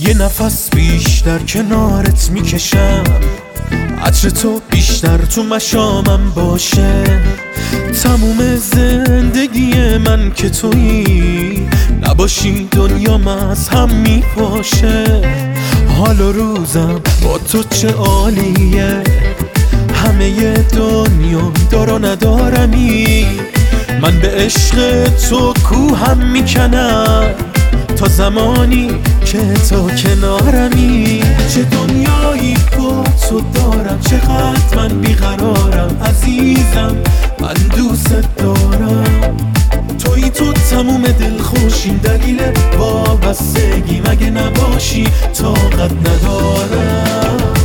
یه نفس بیشتر کنارت میکشم، عطر تو بیشتر تو مشامم باشه. تموم زندگی من که تویی، نباشی دنیام از هم میپاشه. حال و روزم با تو چه عالیه، همه دنیا دار و ندارمی. من به عشق تو کوهم میکنم تا زمانی که تو کنارمی. چه دنیایی با تو دارم، چقدر من بیقرارم عزیزم، من دوست دارم. توی تو تموم دلخوشیم، دلیل وابستگی مگه نباشی طاقت ندارم.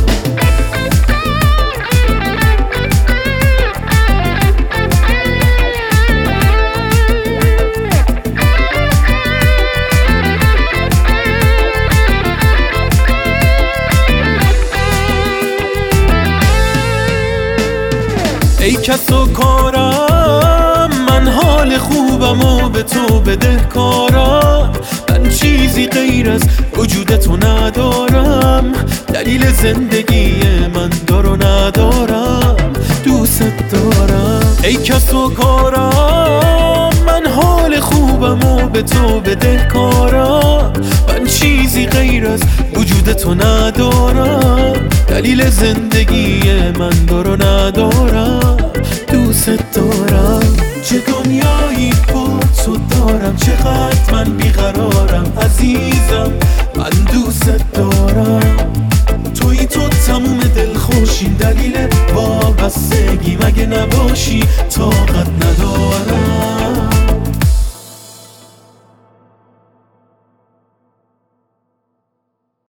ای کس و کارم، من حال خوبم و به تو بدهکارم. من چیزی غیر از وجود تو ندارم، دلیل زندگی من دار و ندارم، دوست دارم. ای کس و کارم، من حال خوبم و به تو بدهکارم. من چیزی غیر از وجود تو ندارم، دلیل زندگی من دار و ندارم، دوست دارم. چه دنیایی با تو دارم، چقدر من بیقرارم عزیزم، من دوست دارم. توی تو تموم دلخوشیم، دلیل وابستگی مگه نباشی تا